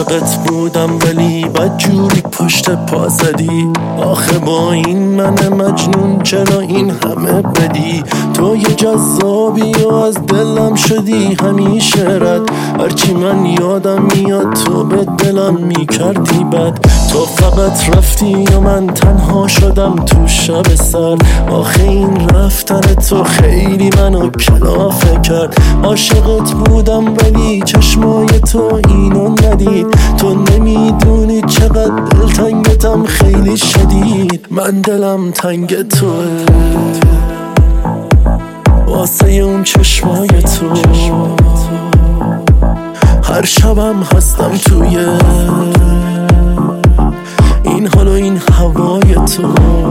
عاشقت بودم ولی بدجوری پشت پا زدی. آخه با این من مجنون چرا این همه بدی؟ تو یه جذابی و از دلم شدی همیشه رد. هرچی من یادم میاد تو به دلم میکردی بد. تو فقط رفتی و من تنها شدم تو شب سر. آخه این رفتن تو خیلی منو کلافه کرد. عاشقت بودم ولی چشمای تو اینو ندید. تو نمیدونی چقدر دلتنگتم خیلی شدید. من دلم تنگ توه واسه اون چشمای تو. هر شبم هستم توی این حال و این هوای تو.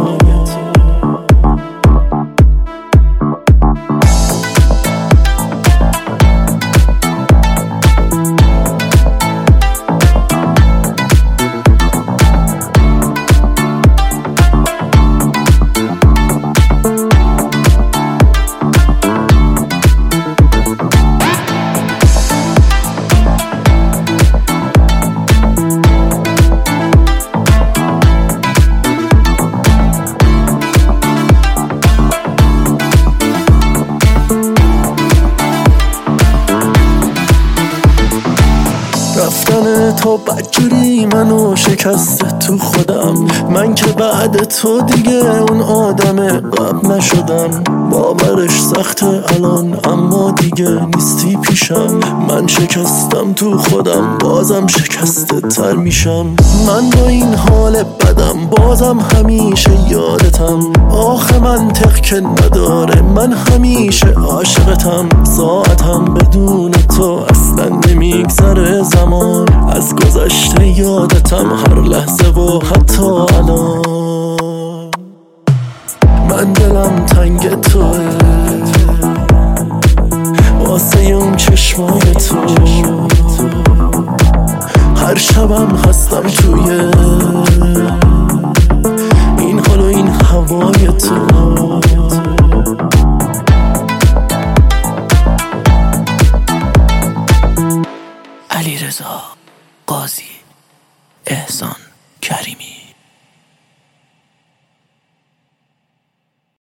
رفتن تو بدجوری منو شکسته تو خودم. من که بعد تو دیگه اون آدم قبل نشدم. باورش سخته الان اما دیگه نیستی پیشم. من شکستم تو خودم بازم شکسته تر میشم. من با این حال بدم بازم همیشه یادتم. آخه منطق که نداره من همیشه عاشقتم. ساعتم بدون تو اصلا نمیگذره زمان. از گذشته یادتم هر لحظه و حتی الان. من دلم تنگ توه واسه اون چشمای تو. هر شبم هستم توی این حال و این هوای تو. علیرضا قاضی احسان.